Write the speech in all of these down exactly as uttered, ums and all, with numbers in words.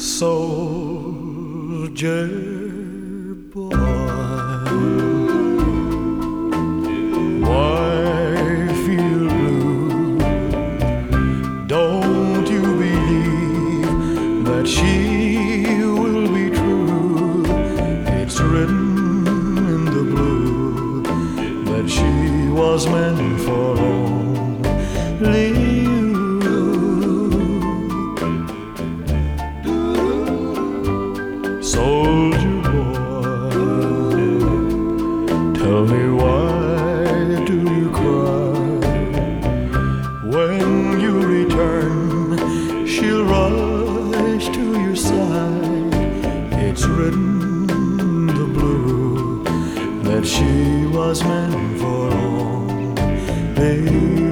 soldier boy, why feel blue? Don't you believe that she will be true? It's written in the blue that she was meant for only you. Soldier boy, tell me, why do you cry? When you return, she'll rush to your side. It's written in the blue that she was meant for only you.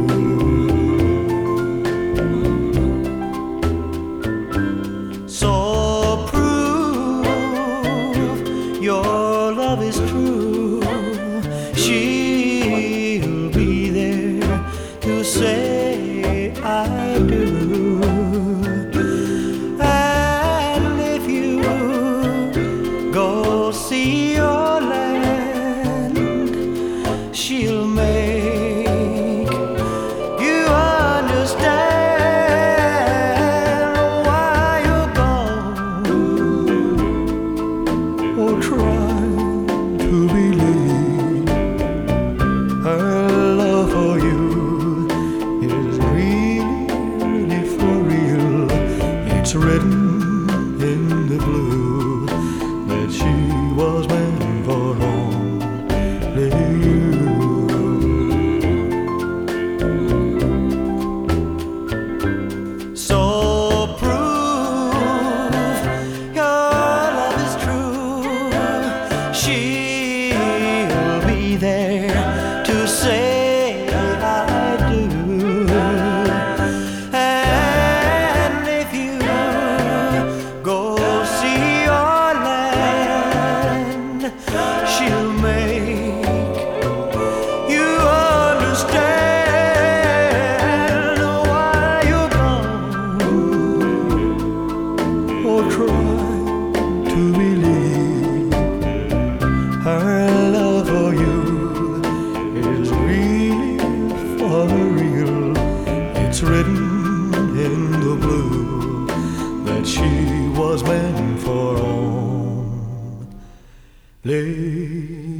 Your love is true. She'll be there to say I do. And if you go see your land, she'll make you understand why you're gone. Oh, try to believe her love for you is really, really for real. It's written in the blue that she was meant for only you. So prove your love is true. She'll be there to say I do. And if you go see your land, she'll make you understand why you're gone. Oh, try to believe her love for you is really for real. It's written in the blue that she was meant for only